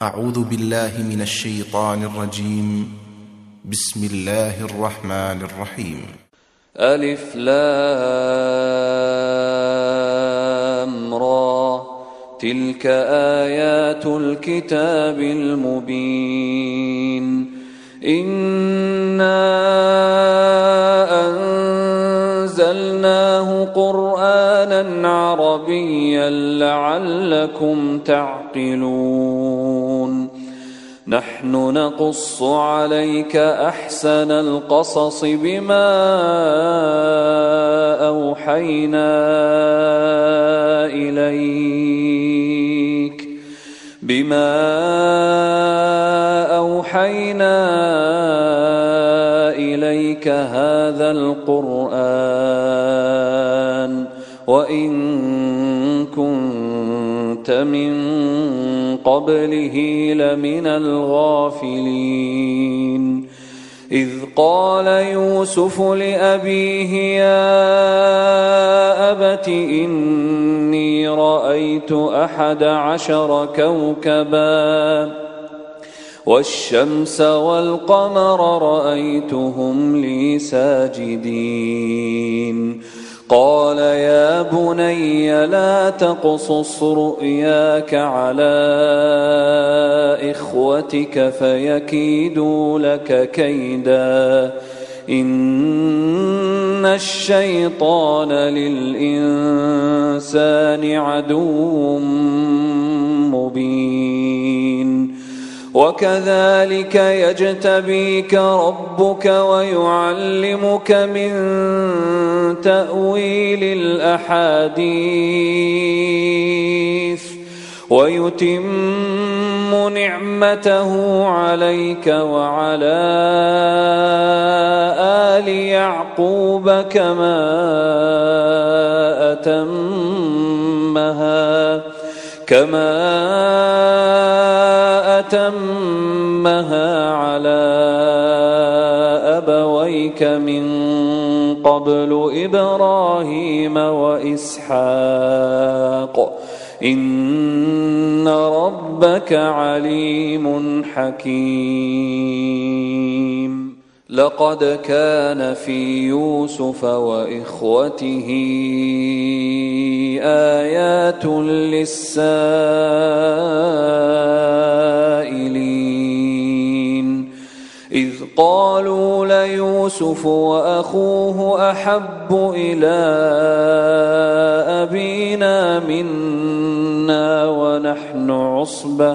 أعوذ بالله من الشيطان الرجيم. بسم الله الرحمن الرحيم. ألف لام را تلك آيات الكتاب المبين إنا أنزلناه قرآنا عربيا لعلكم تعقلون نحن نقص عليك أحسن القصص بما أوحينا إليك هذا القرآن وإن كنت من قبله لمن الغافلين إذ قال يوسف لأبيه يا أبت إني رأيت 11 كوكبا والشمس والقمر رأيتهم لي ساجدين قال يا بني لا تقصص رؤياك على إخوتك فيكيدوا لك كيدا إن الشيطان للإنسان عدو مبين وكذلك يجتبيك ربك ويعلمك من تأويل الأحاديث ويتم نعمته عليك وعلى آل يعقوب كما أتمها على أبويك من قبل إبراهيم وإسحاق إن ربك عليم حكيم لقد كان في يوسف وإخوته آيات للسائلين إذ قالوا ليوسف وأخوه أحب إلى أبينا منا ونحن عصبة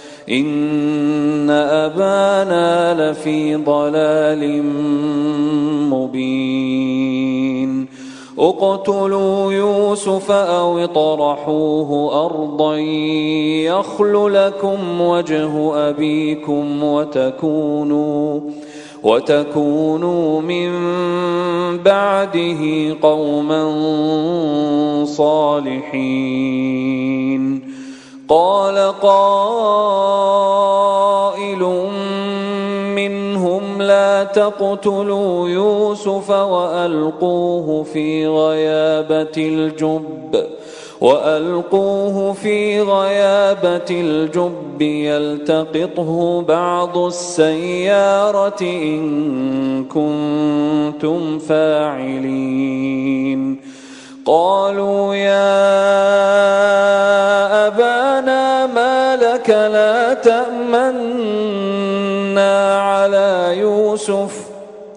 إن أبانا لفي ضلال مبين اقتلوا يوسف أو اطرحوه أرضا يخل لكم وجه أبيكم وتكونوا من بعده قوما صالحين قال قائل منهم لا تقتلوا يوسف وألقوه في غيابة الجب يلتقطه بعض السيارة إن كنتم فاعلين قالوا يا أبانا ما لك لا تأمنا على يوسف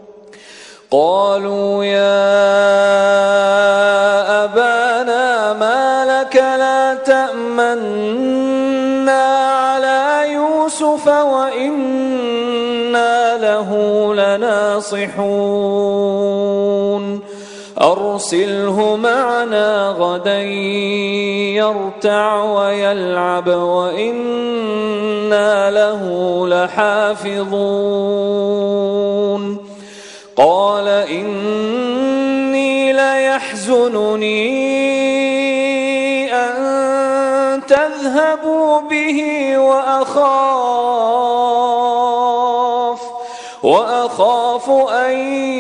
وإنا له لناصحون أرسله معنا غدا يرتع ويلعب وإنا له لحافظون قال إني ليحزنني أن تذهبوا به وأخاف أن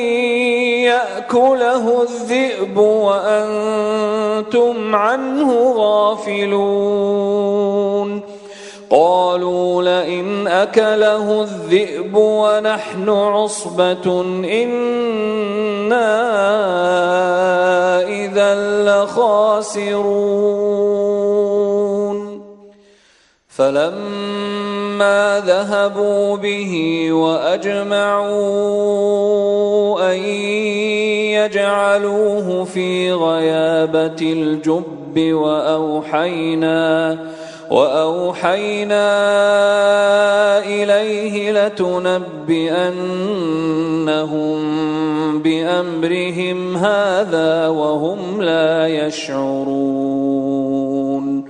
يأكله الذئب وأنتم عنه غافلون قالوا لئن أكله الذئب ونحن عصبة إنا إذا لخاسرون فلما ذهبوا به وأجمعوا أن يجعلوه في غيابة الجب وأوحينا إليه لتنبئنهم بأمرهم هذا وهم لا يشعرون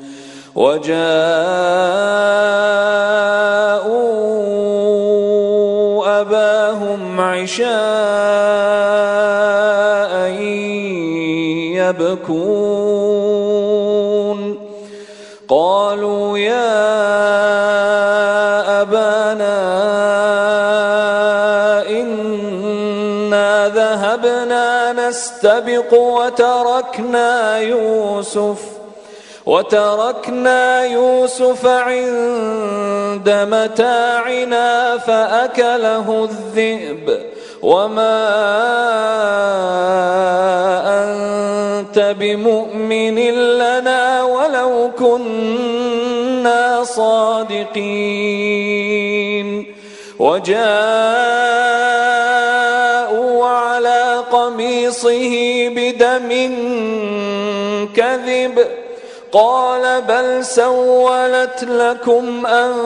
وجاءوا أباهم عشاء يبكون قالوا يا أبانا إنا ذهبنا نستبق وتركنا يوسف عند متاعنا فأكله الذئب وما أنت بمؤمن لنا ولو كنا صادقين وجاءوا على قميصه بدم كذب قال بل سولت لكم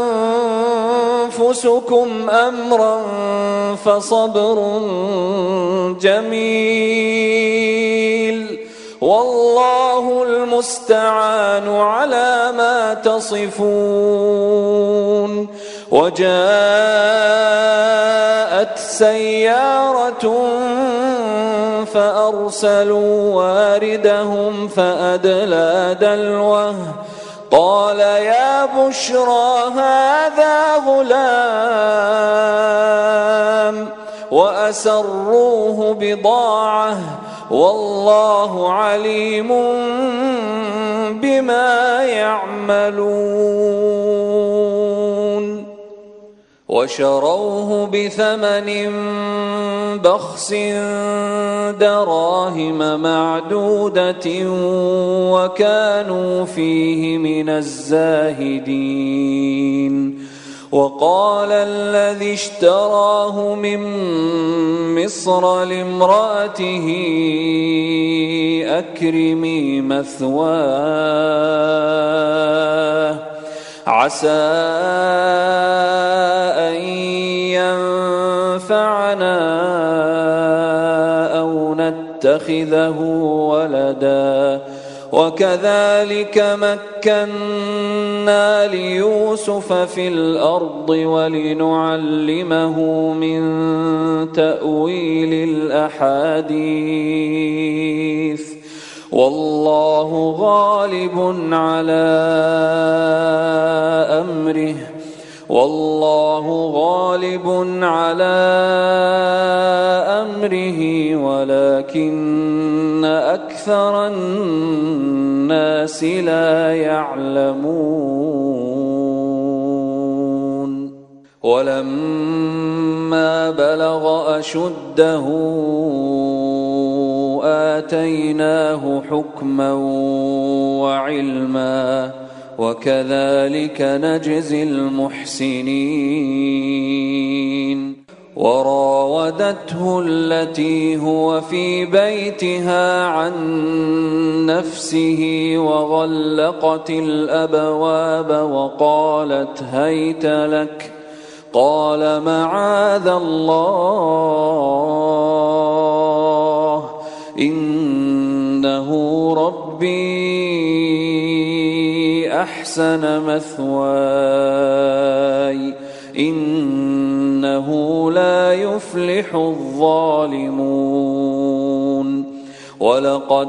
أنفسكم أمرا فصبر جميل والله المستعان على ما تصفون وجاءت سيارة فأرسلوا واردهم فأدلى دلوه قال يا بشرى هذا غلام وأسروه بضاعة والله عليم بما يعملون وشروه بثمن بخس دراهم معدودة وكانوا فيه من الزاهدين وقال الذي اشتراه من مصر لامرأته أكرمي مثواه عسى أن ينفعنا أو نتخذه ولدا وكذلك مكنا ليوسف في الأرض ولنعلمه من تأويل الأحاديث والله غالب على أمره ولكن أكثر الناس لا يعلمون ولما بلغ أشده آتيناه حكما وعلما وكذلك نجزي المحسنين وراودته التي هو في بيتها عن نفسه وغلقت الأبواب وقالت هيت لك قال معاذ الله إنه ربي أحسن مثواي إنه لا يفلح الظالمون ولقد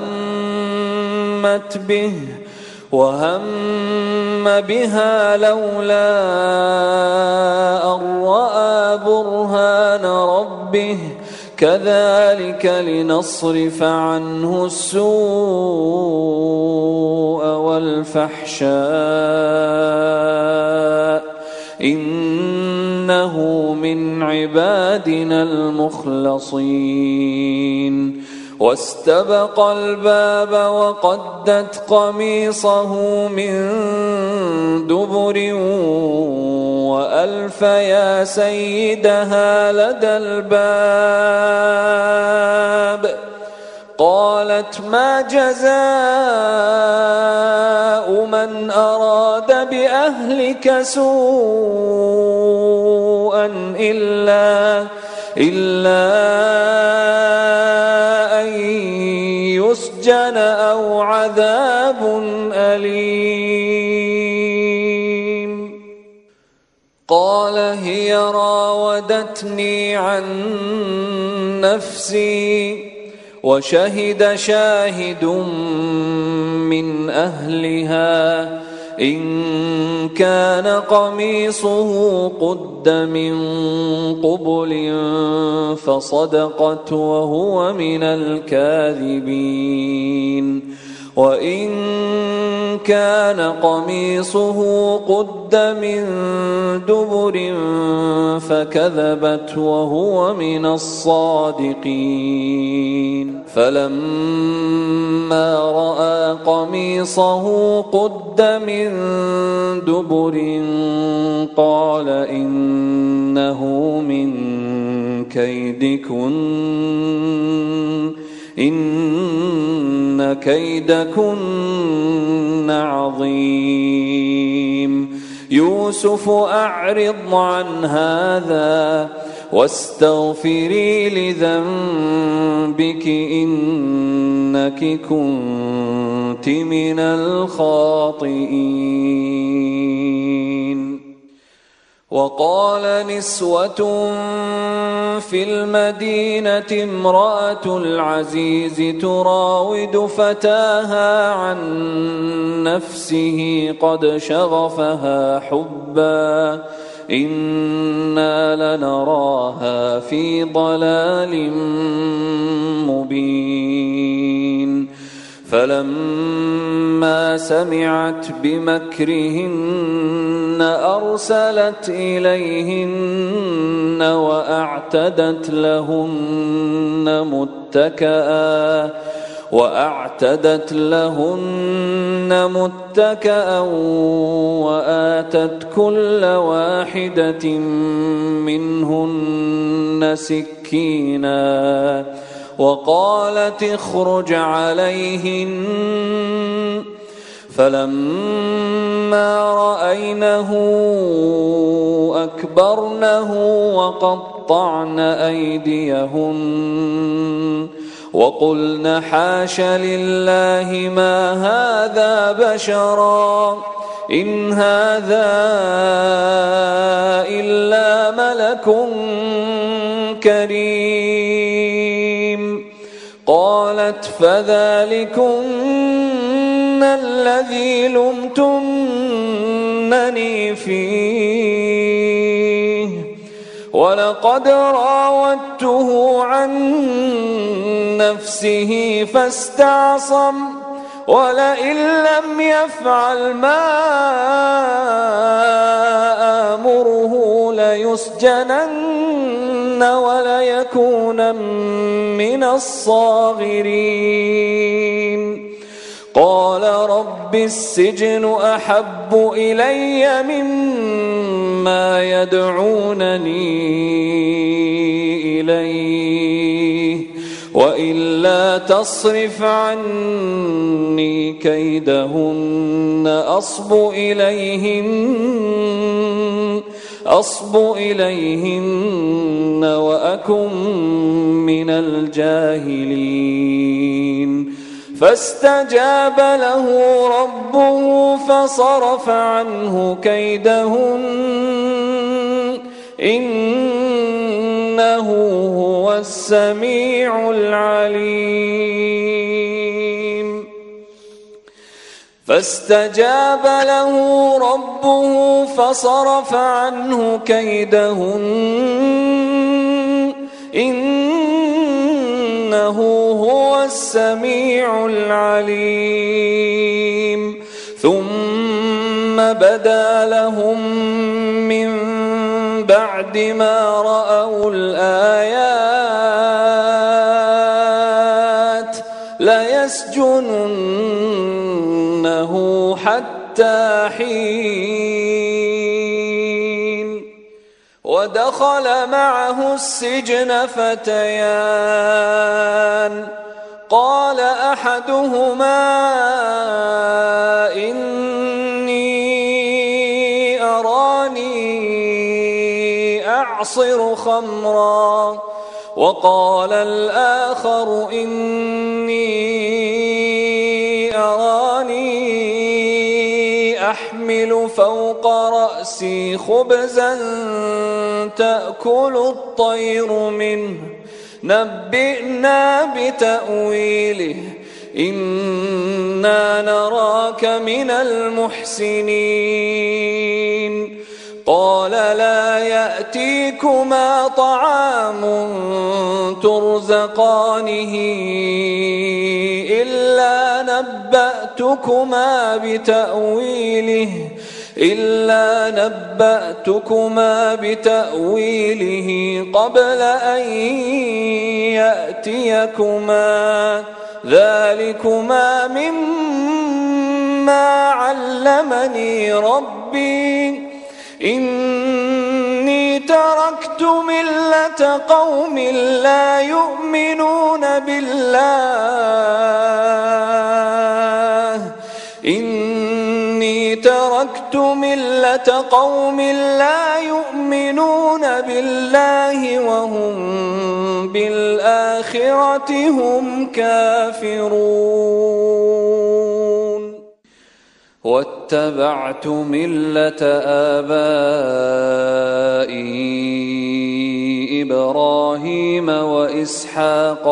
همت به وهم بها لولا أن رأى برهان ربه كذلك لنصرف عنه السوء والفحشاء إنه من عبادنا المخلصين واستبق الباب وقدت قميصه من دبر وألف يا سيدها لدى الباب قالت ما جزاء من أراد بأهلك سوءا إلا أن يسجن أو عذاب أليم قال هي راودتني عن نفسي وشهد شاهد من أهلها إن كان قميصه قد من قبل فصدقت وهو من الكاذبين وإن كان قميصه قد من دبر فكذبت وهو من الصادقين فلما رأى قميصه قد من دبر قال إنه من كيدكن إن كيدكن عظيم يوسف أعرض عن هذا واستغفري لذنبك إنك كنت من الخاطئين وقال نسوة في المدينة امرأة العزيز تراود فتاها عن نفسه قد شغفها حبا إنا لنراها في ضلال مبين فلما سمعت بمكرهن أرسلت إليهن وأعتدت لهن متكأ وآتت كل واحدة منهن سكينا وقالت اخرج عليهن فلما رأينه أكبرنه وقطعن أيديهن وقلن حاش لله ما هذا بشرا إن هذا إلا ملك كريم قالت فذلكن الذي لمتنني فيه ولقد راودته عن نفسه فاستعصم ولئن لم يفعل ما آمره ليسجنن وليكون من الصاغرين قال رب السجن أحب إلي مما يدعونني إليه وإلا تصرف عني كيدهن أصب إليهن وأكن من الجاهلين فاستجاب له ربه فصرف عنه كيدهن إنه هو السميع العليم فاستجاب له ربه فصرف عنه كيدهن إنه هو السميع العليم ثم بدا لهم من بعد ما رأوا الآيات ليسجننه حتى حين ودخل معه السجن فتيان قال أحدهما إني أراني أعصر خمرا وقال الآخر إني أراني أحمل فوق رأسي خبزا تأكل الطير منه نبئنا بتأويله إنا نراك من المحسنين قال لا يأتيكما طعام ترزقانه إلا نبأتكما بتأويله قبل أن يأتيكما ذلكما مما علمني ربي إني تركت ملة قوم لا يؤمنون بالله وهم بالآخرة هم كافرون واتبعت ملة آبائي إبراهيم وإسحاق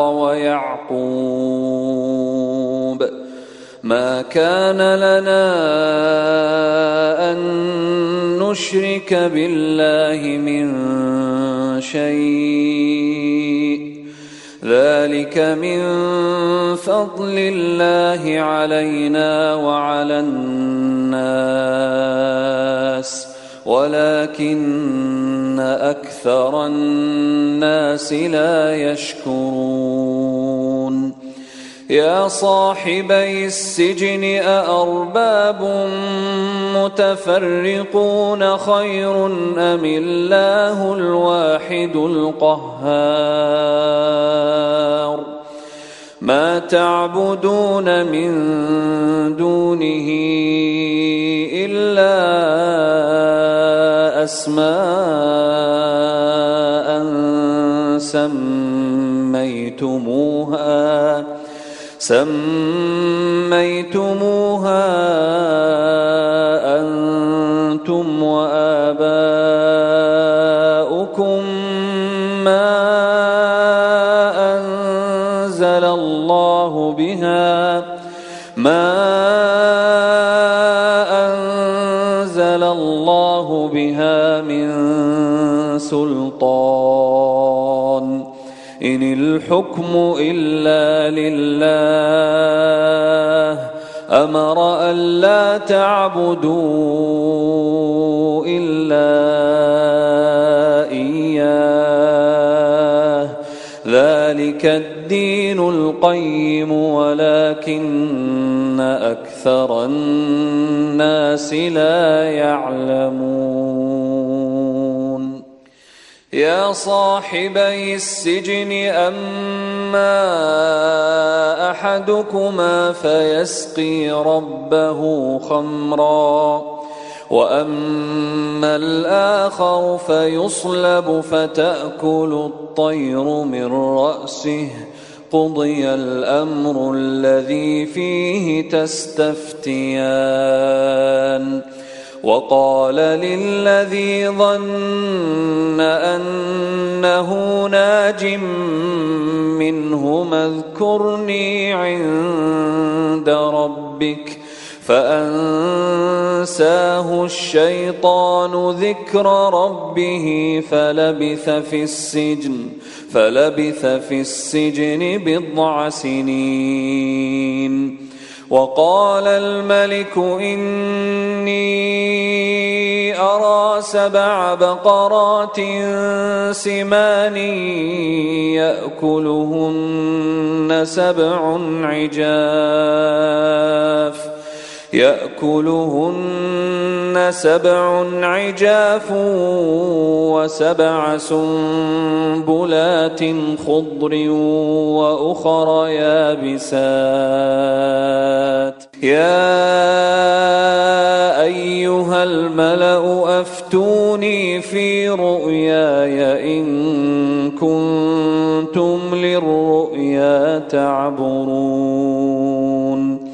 ويعقوب ما كان لنا أن نشرك بالله من شيء ذلك من فضل الله علينا وعلى الناس ولكن أكثر الناس لا يشكرون يا صاحبي السجن أأرباب متفرقون خير أم الله الواحد القهار ما تعبدون من دونه إلا أسماء سميتموها أنتم وآباؤكم ما أنزل الله بها من سلطان إن الحكم إلا لله أمر ألا تعبدوا إلا إياه ذلك الدين القيم ولكن أكثر الناس لا يعلمون يا صاحبي السجن أما أحدكما فيسقي ربه خمرا وأما الآخر فيصلب فتأكل الطير من رأسه قضي الأمر الذي فيه تستفتيان وقال للذي ظن أنه ناج منهما اذكرني عند ربك فأنساه الشيطان ذكر ربه فلبث في السجن 9 سنين. وقال الملك إني أرى 7 بقرات سمان يأكلهن 7 عجاف و7 سنبلات خضر وأخر يابسات. يا أيها الملأ أفتوني في رؤياي إن كنتم للرؤيا تعبرون.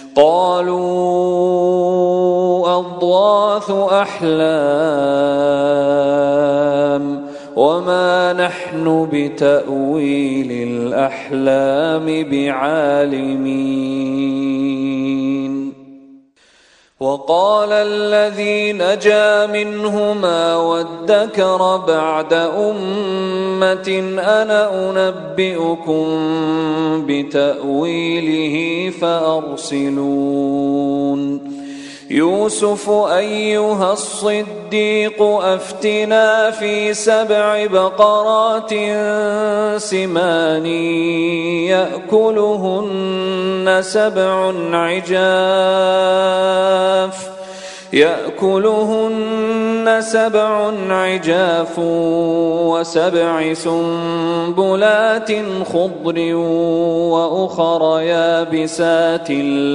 قالوا أضغاث أحلام وما نحن بتأويل الأحلام بعالمين. وقال الذي نجا منهما وادكر بعد أمة أنا أنبئكم بتأويله فأرسلون. يوسف أيها الصديق أفتنا في 7 بقرات سمان يأكلهن 7 عجاف و7 سنبلات خضر وأخر يابسات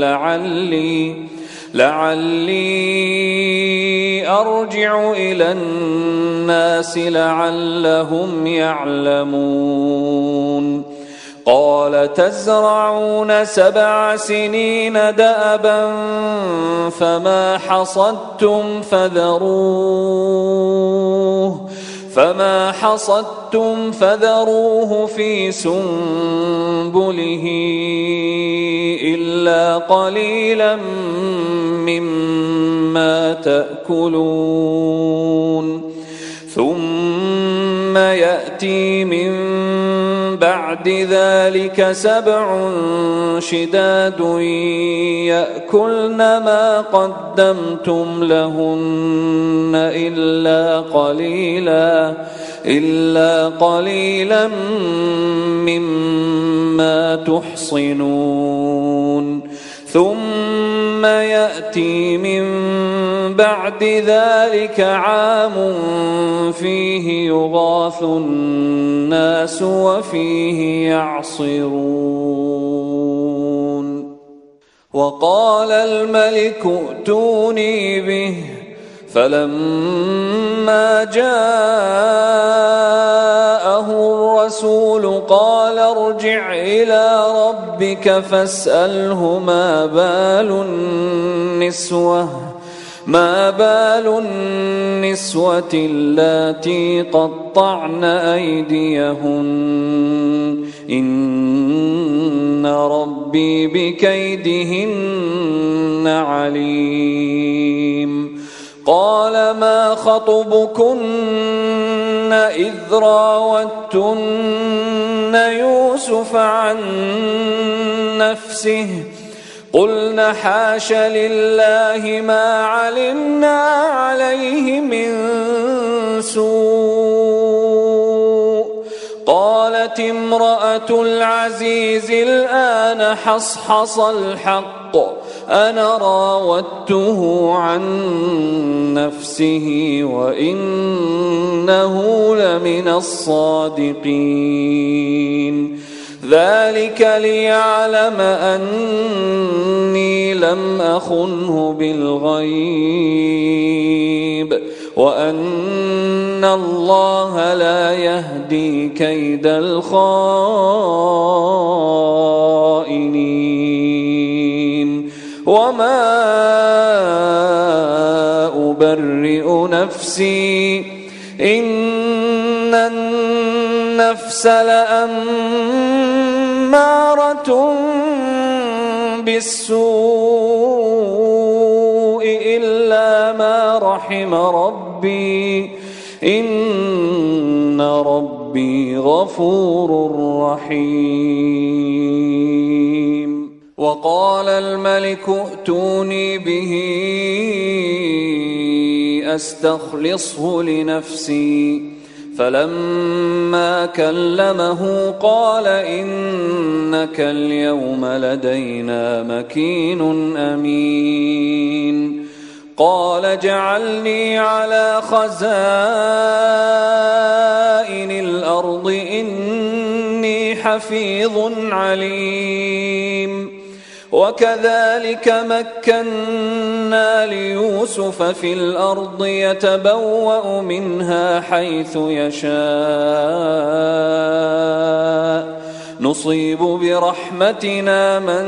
لعلي أرجع إلى الناس لعلهم يعلمون. قال تزرعون 7 سنين دأبا فما حصدتم فذروه في سنبله إلا قليلا مما تأكلون. ثم يأتي من بعد ذلك 7 شداد يأكلن ما قدمتم لهن إلا قليلا مما تحصنون. ثم يأتي من بعد ذلك عام فيه يغاث الناس وفيه يعصرون. وقال الملك ائتوني به فلما جاءه الرسول قال ارجع إلى ربك فاسأله ما بال النسوة اللاتي قطعن أيديهن إن ربي بكيدهن عليم. قال ما خطبكن إذ راوتن يوسف عن نفسه قلنا حاش لله ما علمنا عليه من سوء. قالت امرأة العزيز الآن حصحص الحق أنا راودته عن نفسه وإنه لمن الصادقين. ذلك ليعلم أني لم أخنه بالغيب وأن الله لا يهدي كيد الخائنين. وما أبرئ نفسي إن النفس لأمارة بالسوء إلا ما رحم ربي إن ربي غفور رحيم. وقال الملك ائتوني به أستخلصه لنفسي فلما كلمه قال إنك اليوم لدينا مكين أمين. قال اجعلني على خزائن الأرض إني حفيظ عليم. وكذلك مكنا ليوسف في الأرض يتبوأ منها حيث يشاء نصيب برحمتنا من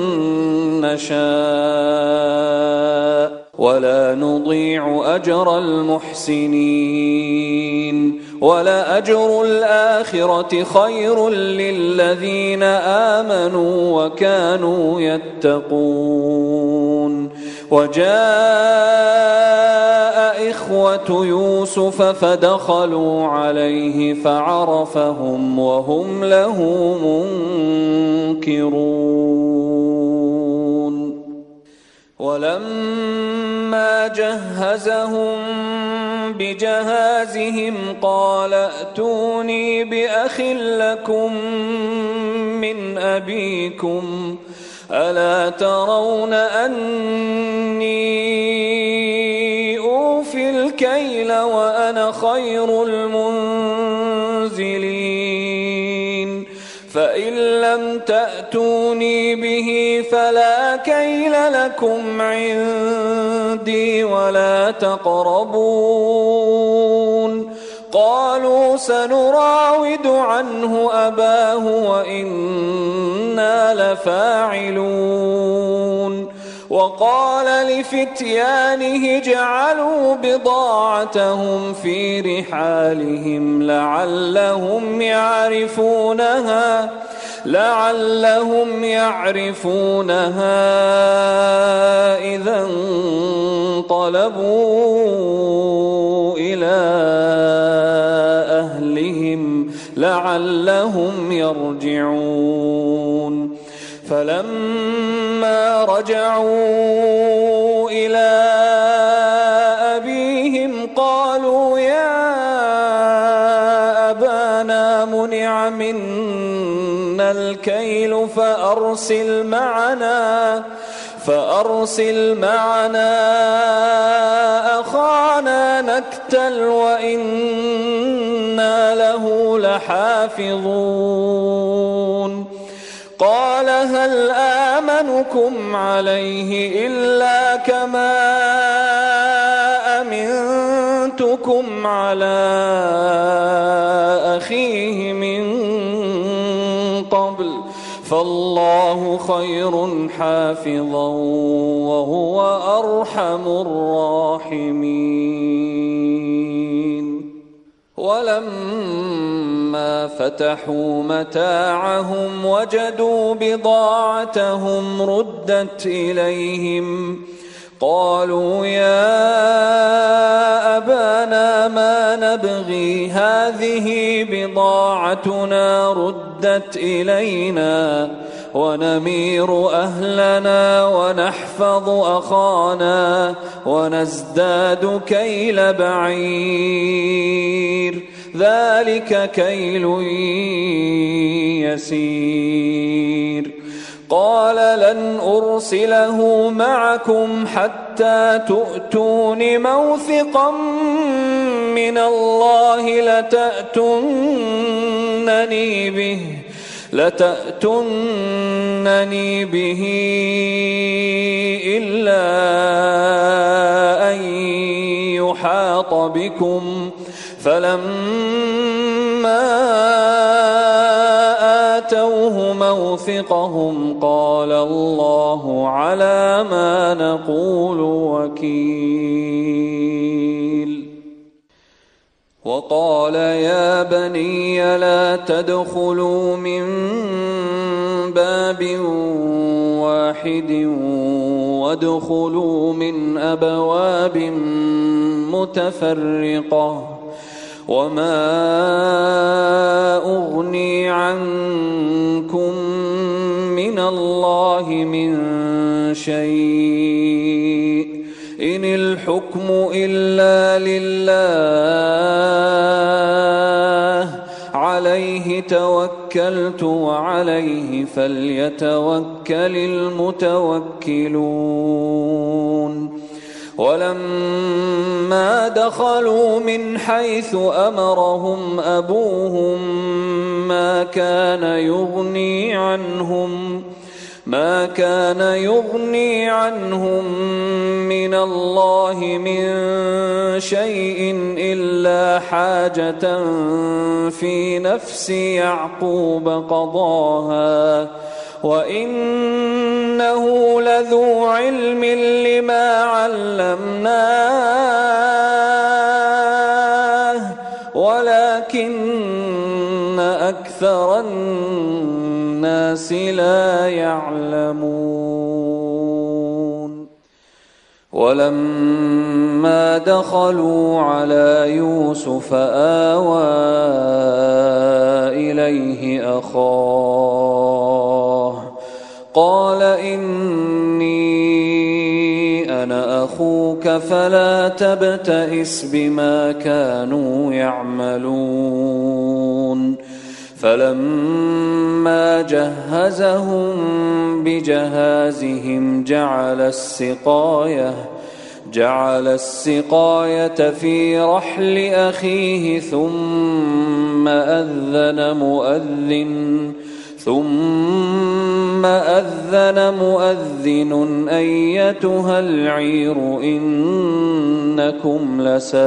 نشاء ولا نضيع أجر المحسنين. ولأجر الآخرة خير للذين آمنوا وكانوا يتقون. وجاء إخوة يوسف فدخلوا عليه فعرفهم وهم له منكرون. ولما جهزهم بجهازهم قال ائتوني بأخ لكم من أبيكم ألا ترون أني أوفي الكيل وأنا خير المنزلين. فإن لم تأتوني به فلا كيل لكم عندي ولا تقربون. قالوا سنراود عنه أباه وإنا لفاعلون. وقال لفتيانه اجعلوا بضاعتهم في رحالهم لعلهم يعرفونها إذا انقلبوا إلى أهلهم لعلهم يرجعون. فلما رجعوا إلى أبيهم قالوا يا أبانا منع منا الكيل فأرسل معنا أخانا نكتل وإنا له لحافظون. قال هل آمنكم عليه إلا كما أمنتكم على أخيه من قبل فالله خير حافظا وهو أرحم الراحمين. ولما فتحوا متاعهم وجدوا بضاعتهم ردت إليهم قالوا يا أبانا ما نبغي هذه بضاعتنا ردت إلينا ونمير أهلنا ونحفظ أخانا ونزداد كيل بعير ذلك كيل يسير. قال لن أرسله معكم حتى تؤتون موثقا من الله لتأتونني به إلا أن يحاط بكم. فلما آتوه موثقهم قال الله على ما نقول وكيل. وقال يا بني لا تدخلوا من باب واحد وادخلوا من أبواب متفرقة وما أغني عنكم من الله من شيء إن الحكم إلا لله عليه توكلت وعليه فليتوكل المتوكلون ولما دخلوا من حيث أمرهم أبوهم ما كان يغني عنهم من الله من شيء إلا حاجة في نفس يعقوب قضاها وإنه لذو علم لما علمناه ولكن أكثر الناس لا يعلمون ولما دخلوا على يوسف آوى إليه أخاه قال إني أنا أخوك فلا تبتئس بما كانوا يعملون فلما جهزهم بجهازهم جعل السقاية في رحل أخيه ثم أذن مؤذن أيتها العير إنكم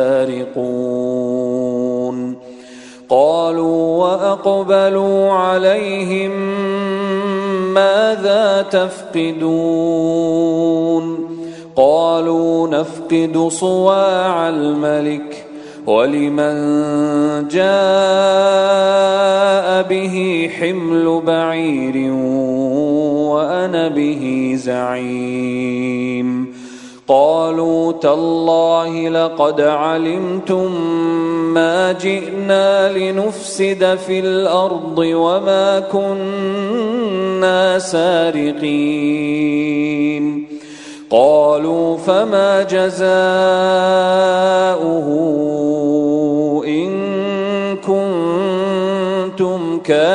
لسارقون قالوا وأقبلوا عليهم ماذا تفقدون قالوا نفقد صواع الملك ولمن جاء به حمل بعير وأنا به زعيم قالوا تالله لقد علمتم ما جئنا لنفسد في الأرض وما كنا سارقين قالوا فما جزاؤه إن كنتم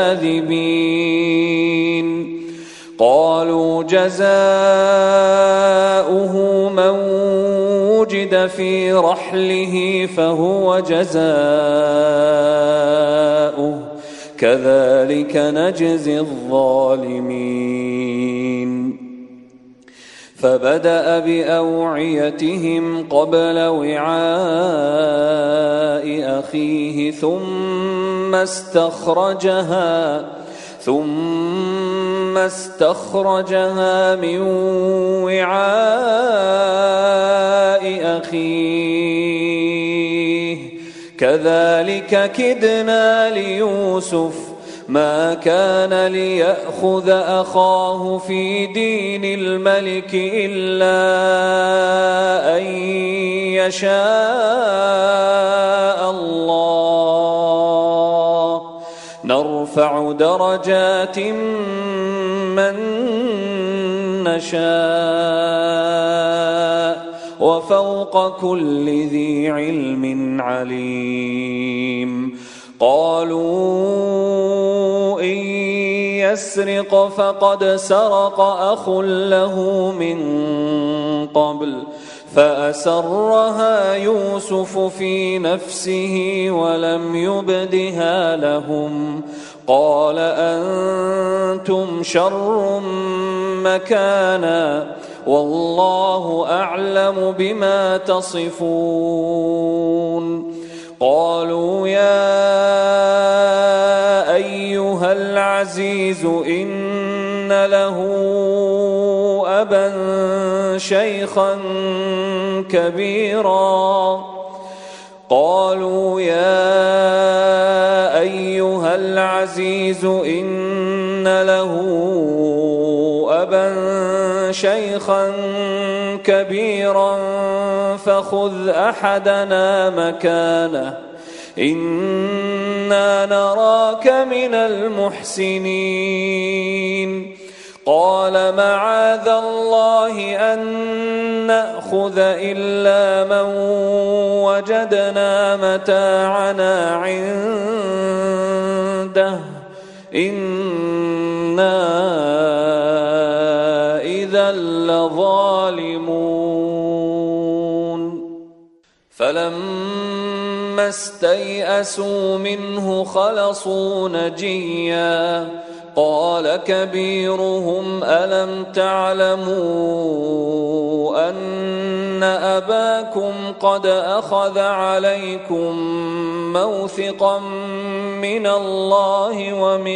كاذبين قالوا جزاؤه من وجد في رحله فهو جزاؤه كذلك نجزي الظالمين فبدأ بأوعيتهم قبل وعاء أخيه ثم استخرجها من وعاء أخيه كذلك كدنا ليوسف ما كان ليأخذ أخاه في دين الملك إلا أن يشاء الله نرفع درجات من نشاء وفوق كل ذي علم عليم قالوا إن يسرق فقد سرق أخ له من قبل فأسرها يوسف في نفسه ولم يبدها لهم قال أنتم شر مكانا والله أعلم بما تصفون قالوا يا أيها العزيز إن له أبا شيخا كبيرا قالوا يا أيها العزيز إن له أبا شيخا كبيرا فخذ أحدنا مكانه إنا نراك من المحسنين قال معاذ الله أن نأخذ إلا من وجدنا متاعنا عنده إنا إذا لظالمون فلما استيئسوا منه خلصوا نجيا قال كبيرهم ألم تعلموا أن أباكم قد أخذ عليكم موثقا من الله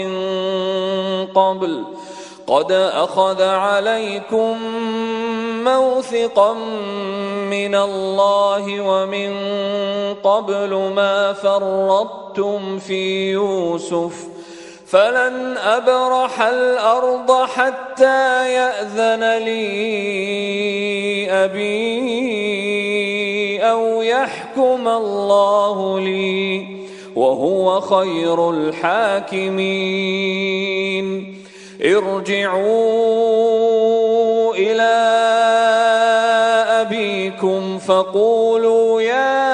ومن قبل ما فرطتم في يوسف فلن أبرح الأرض حتى يأذن لي أبي أو يحكم الله لي وهو خير الحاكمين ارجعوا إلى أبيكم فقولوا يا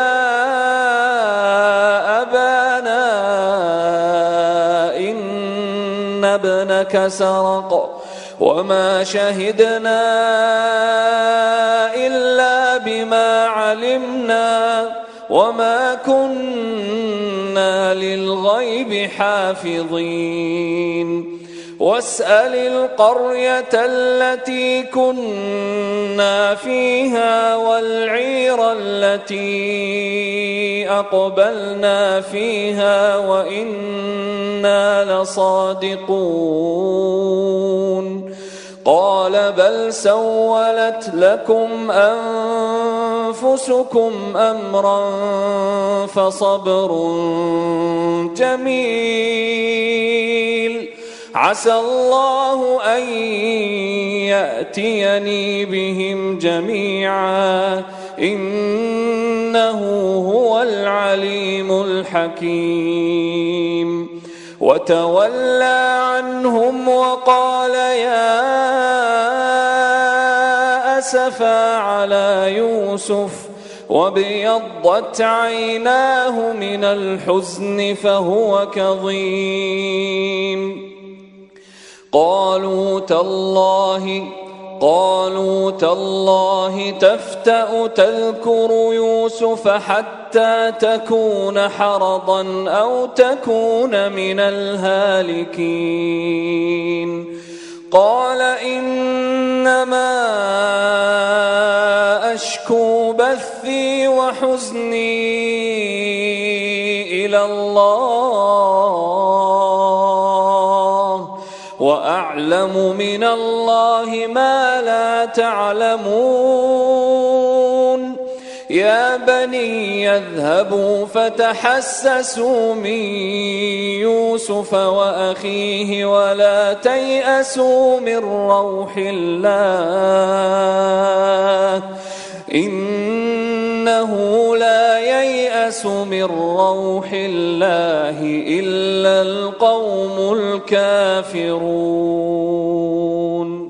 أبانا إن ابنك سرق وما شهدنا إلا بما علمنا وما كنا للغيب حافظين واسأل القرية التي كنا فيها والعير التي أقبلنا فيها وإنا لصادقون قال بل سولت لكم أنفسكم أمرا فصبر جميل عسى الله أن يأتيني بهم جميعا إنه هو العليم الحكيم وتولى عنهم وقال يا أسفا على يوسف وابيضت عيناه من الحزن فهو كظيم قالوا تالله تفتأ تذكر يوسف حتى تكون حرضا أو تكون من الهالكين قال إنما أشكو بثي وحزني إلى الله وأعلم من الله ما لا تعلمون يا بني يذهبوا فتحسسوا من يوسف وأخيه ولا تيأسوا من روح الله إنه لا ييأس من روح الله إلا القوم الكافرون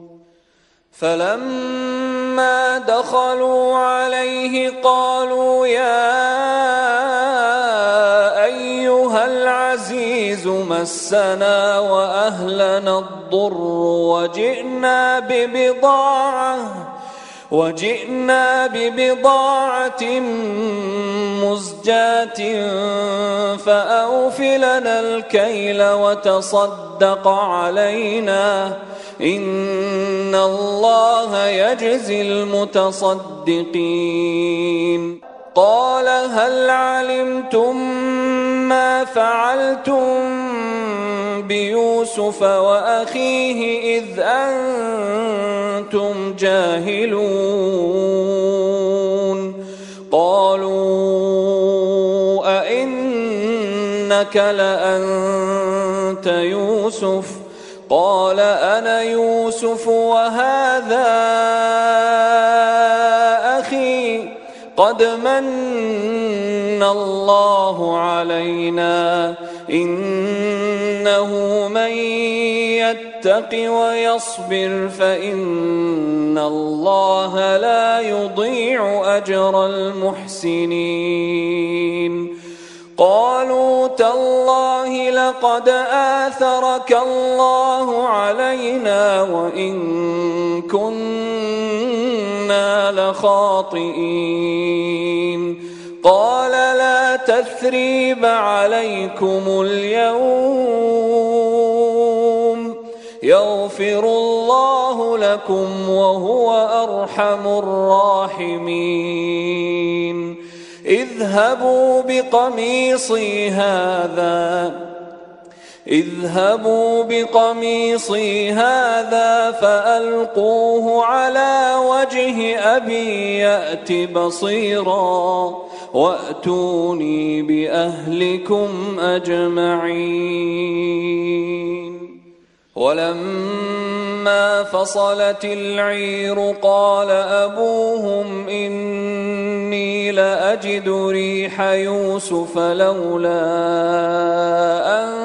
فلما دخلوا عليه قالوا يا أيها العزيز مسنا وأهلنا الضر وجئنا ببضاعة مزجاة فأوف لنا الكيل وتصدق علينا إن الله يجزي المتصدقين قال هل علمتم ما فعلتم بيوسف وأخيه إذ أنتم جاهلون قالوا أئنك لأنت يوسف قال أنا يوسف وهذا أخي قد من الله علينا إنه من يتق ويصبر فإن الله لا يضيع أجر المحسنين قالوا تالله لقد آثرك الله علينا وإن كنا لخاطئين قال لا تثريب عليكم اليوم يغفر الله لكم وهو أرحم الراحمين اذهبوا بقميصي هذا فألقوه على وجه أبي يأت بصيرا وأتوني بأهلكم أجمعين ولما فصلت العير قال أبوهم إني لأجد ريح يوسف لولا أن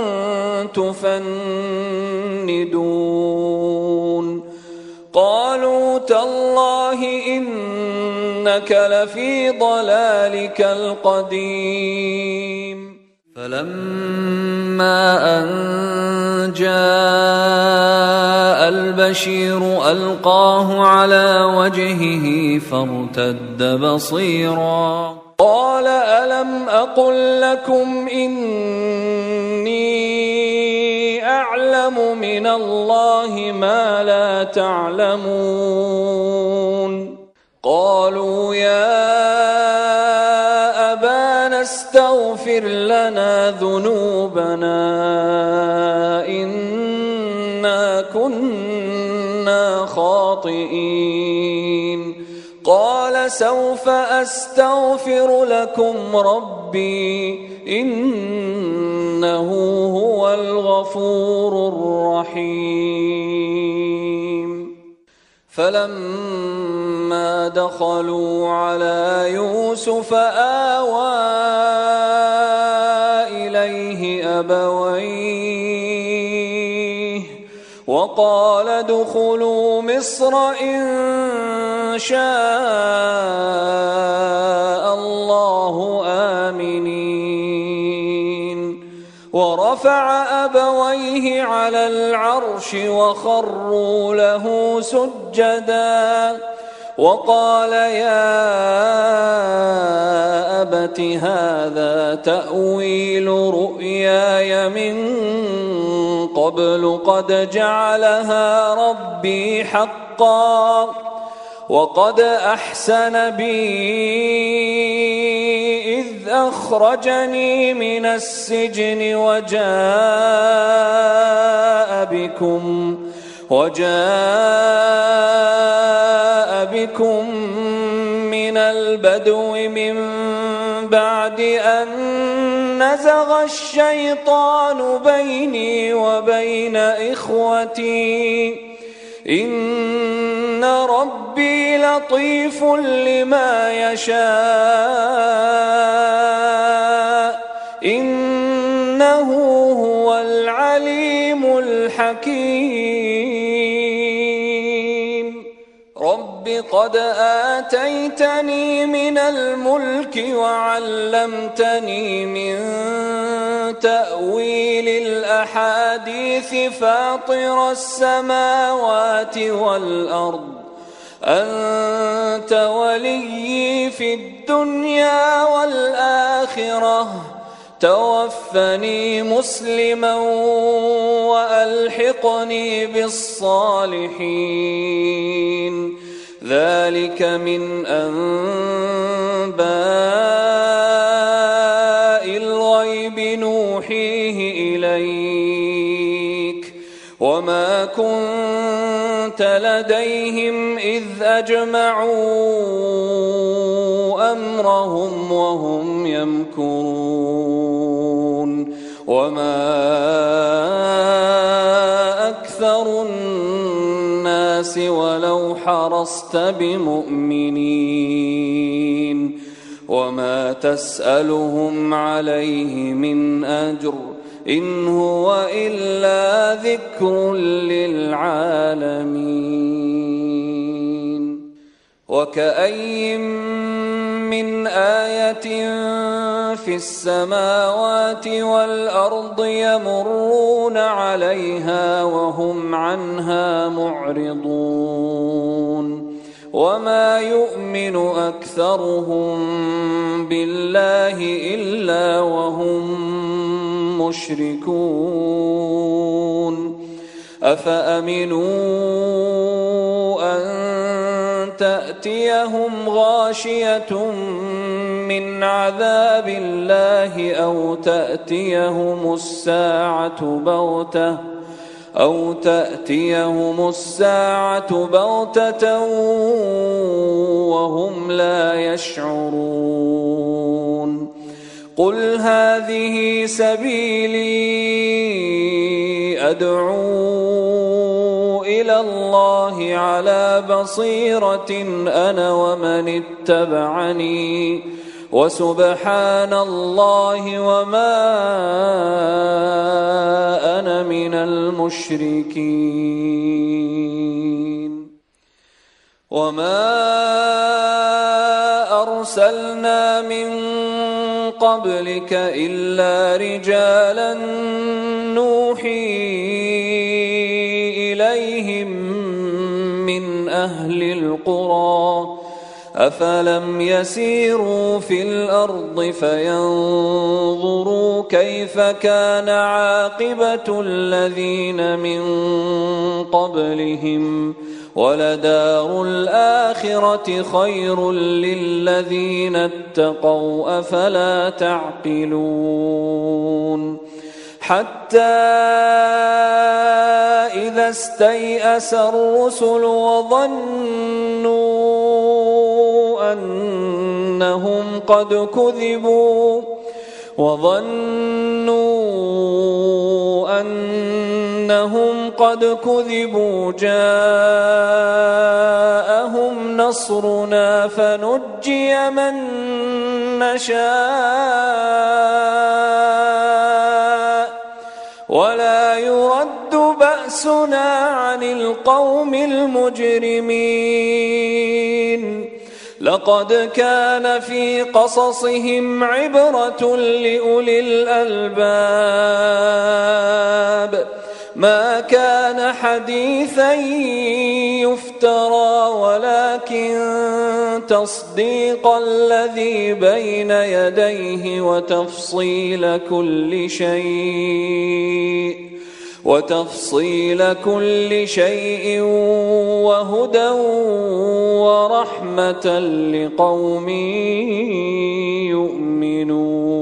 تفندون قالوا تالله إنك لفي ضلالك القديم فلما أن جاء البشير ألقاه على وجهه فارتد بصيرا قال ألم أقل لكم إني أعلم من الله ما لا تعلمون قالوا يا أبانا استغفر لنا ذنوبنا إنا كنا خاطئين قال سوف أستغفر لكم ربي إنه هو الغفور الرحيم فلما دخلوا على يوسف آوى إليه أبويه وقال ادخلوا مصر إن شاء الله آمنين ورفع أبويه على العرش وخروا له سجدا وقال يا أبت هذا تأويل رؤياي من قبل قد جعلها ربي حقا وقد أحسن بي إذ أخرجني من السجن وجاء بكم من البدو من بعد أن نزغ الشيطان بيني وبين إخوتي إن ربي لطيف لما يشاء إنه هو العليم الحكيم رب قد آتيتني من الملك وعلمتني من تأويل الأحاديث فاطر السماوات والأرض أنت ولي في الدنيا والآخرة توفني مسلما وألحقني بالصالحين ذلك من أنباء الغيب نوحيه إليك وما كنت لديهم إذ أجمعوا أمرهم وهم يمكرون وما الناس ولو حرصت بمؤمنين وما تسألهم عليه من أجر إن هو إلا ذكر للعالمين وكأي من آية في السماوات والأرض يمرون عليها وهم عنها معرضون وما يؤمن أكثرهم بالله إلا وهم مشركون أفأمنوا أن تأتيهم غاشية من عذاب الله أو تأتيهم الساعة بغتة وهم لا يشعرون قل هذه سبيلي أدعو إلى الله على بصيرة أنا ومن اتبعني وسبحان الله وما أنا من المشركين وما أرسلنا من قبلك إلا رجالا نوحي إليهم من أهل القرى أفلم يسيروا في الأرض فينظروا كيف كان عاقبة الذين من قبلهم ولدار الآخرة خير للذين اتقوا أفلا تعقلون حتى إذا استيأس الرسل وظنوا أنهم قد كذبوا جاءهم نصرنا فنجي من نشاء ولا يرد بأسنا عن القوم المجرمين لقد كان في قصصهم عبرة لأولي الألباب ما كان حديثا يفترى ولكن تصديق الذي بين يديه وتفصيل كل شيء وهدى ورحمة لقوم يؤمنون